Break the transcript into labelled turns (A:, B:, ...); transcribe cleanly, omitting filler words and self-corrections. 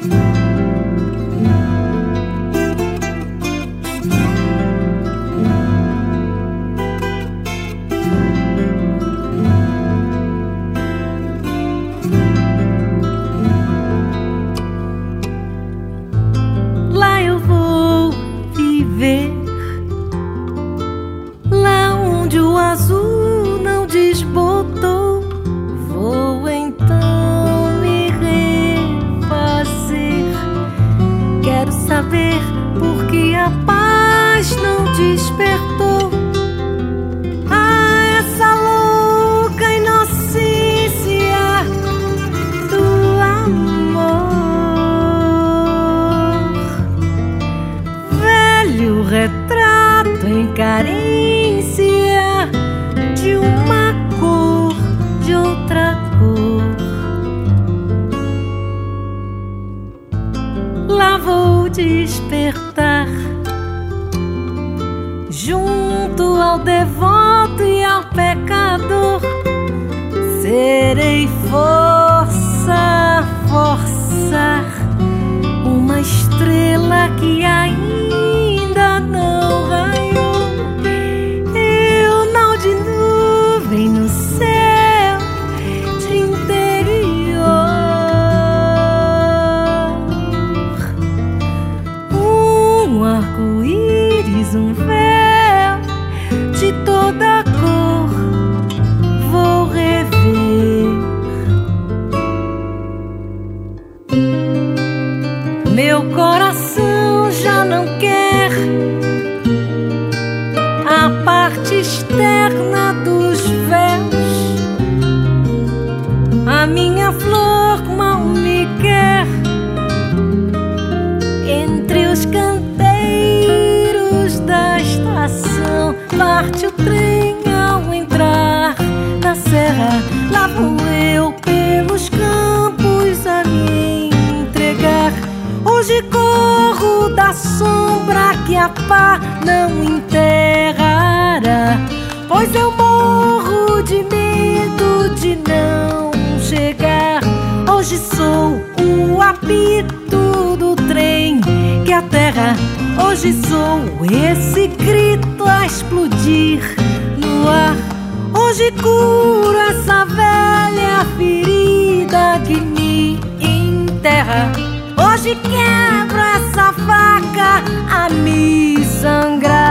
A: Lá eu vou viver, lá onde o azul não desbotou. Vou então me refazer. Quero saber por que a paz não despertou. Ah, essa louca inocência do amor. Velho retrato em carência de uma cor, de outra cor. Lá vou despertar, junto ao devoto e ao pecador. Serei força, forçar uma estrela que ainda não raiou. Eu não de nuvem no céu de interior, um arco-íris, um véu de toda cor vou rever. Meu coração já não quer a parte externa dos véus. A minha flor mal me quer entre os canteiros da estação. Parte o trem ao entrar na serra. Lá vou eu pelos campos a me entregar. Hoje corro da sombra que a pá não enterrará, pois eu morro de medo de não chegar. Hoje sou o apito do trem que aterra. Hoje sou esse grito a explodir no ar. Hoje curo essa velha ferida que me enterra. Hoje quebro essa faca a me sangrar.